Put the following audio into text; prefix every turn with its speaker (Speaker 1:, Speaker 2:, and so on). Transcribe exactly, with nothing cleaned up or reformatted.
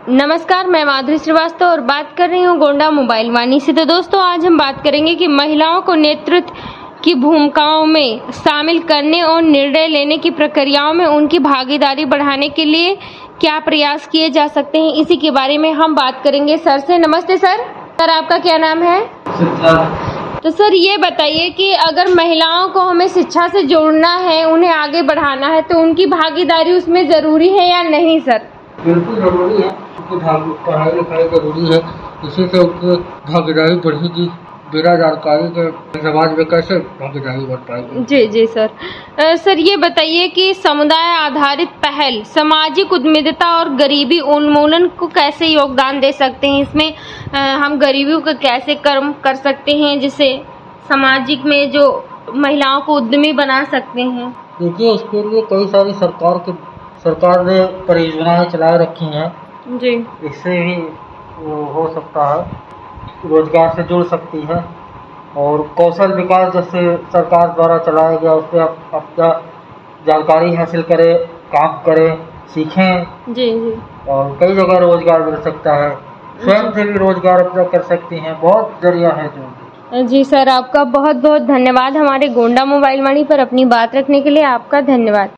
Speaker 1: नमस्कार, मैं माधुरी श्रीवास्तव और बात कर रही हूँ गोंडा मोबाइल वाणी से। तो दोस्तों, आज हम बात करेंगे कि महिलाओं को नेतृत्व की भूमिकाओं में शामिल करने और निर्णय लेने की प्रक्रियाओं में उनकी भागीदारी बढ़ाने के लिए क्या प्रयास किए जा सकते हैं, इसी के बारे में हम बात करेंगे सर से। नमस्ते सर। सर, आपका क्या नाम है? तो सर, ये बताइए कि अगर महिलाओं को हमें शिक्षा से जोड़ना है, उन्हें आगे बढ़ाना है, तो उनकी भागीदारी उसमें जरूरी है या नहीं सर?
Speaker 2: बिल्कुल जरूरी है। उनकी पढ़ाई लिखाई जरूरी है, इसी से उनकी भागीदारी बढ़ेगी। बिना जानकारी के समाज में कैसे भागीदारी बढ़ पाएगी? जी
Speaker 1: जी सर। आ, सर ये बताइए कि समुदाय आधारित पहल सामाजिक उद्यमिता और गरीबी उन्मूलन को कैसे योगदान दे सकते हैं? इसमें आ, हम गरीबी को कैसे कम कर सकते हैं, जिससे सामाजिक में जो महिलाओं को उद्यमी बना सकते हैं?
Speaker 2: देखिए, इसके लिए कई सारी सरकार के सरकार ने परियोजनाएं चला रखी हैं
Speaker 1: जी।
Speaker 2: इससे भी हो सकता है, रोजगार से जुड़ सकती है। और कौशल विकास जैसे सरकार द्वारा चलाया गया, उससे आप अपना जानकारी हासिल करें, काम करें, सीखें।
Speaker 1: जी जी।
Speaker 2: और कई जगह रोजगार मिल सकता है, स्वयं से भी रोजगार अपना कर सकती हैं, बहुत जरिया है जो।
Speaker 1: जी सर, आपका बहुत बहुत धन्यवाद हमारे गोंडा मोबाइल वाणी पर अपनी बात रखने के लिए। आपका धन्यवाद।